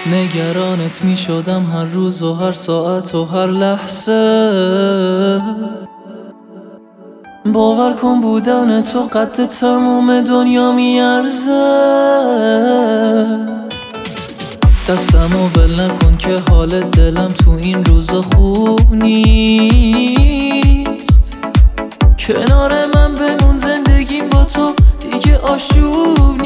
نگرانت می شدم هر روز و هر ساعت و هر لحظه. باور کن بودن تو قد تموم دنیا می ارزه. دستمو ول نکن که حال دلم تو این روزا خوب نیست. کنار من بمون، زندگیم با تو دیگه آشوب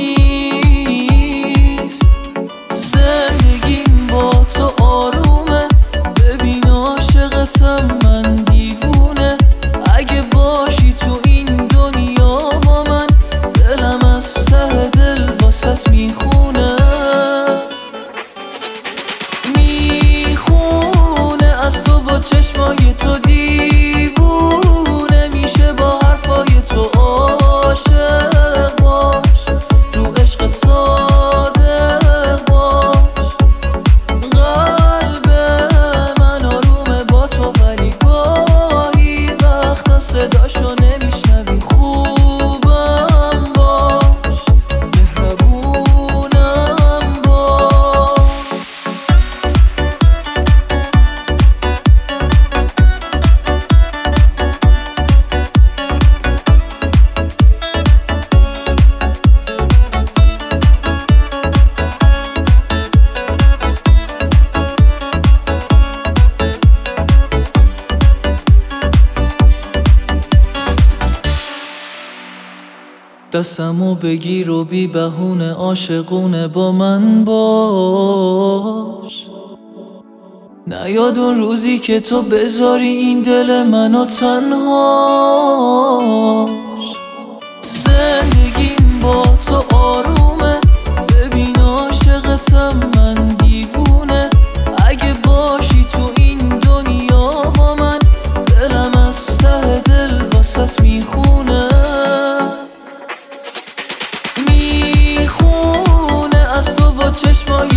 نیست. زندگیم با تو آرومه، ببین عاشقتم من دیوونه. اگه باشی تو این دنیا با من، دلم از ته دل واسه میخونه. میخونه از تو با چشمای تو، دیوونه میشه با حرفای تو. عاشق باش، رو عشقت صادق باش. قلب من آرومه با تو، ولی گاهی وقتا صداشو نمیشنوی. خوبم باش، مهربونم باش. دستمو بگیر و بی بهونه عاشقونه با من باش. نیاد اون روزی که تو بذاری این دل منو تنهاش. زندگیم با تو آرومه، ببین عاشقتم من دیوونه. اگه باشی تو این دنیا با من، دلم از ته دل واسه میخونه. میخونه از تو با چشمای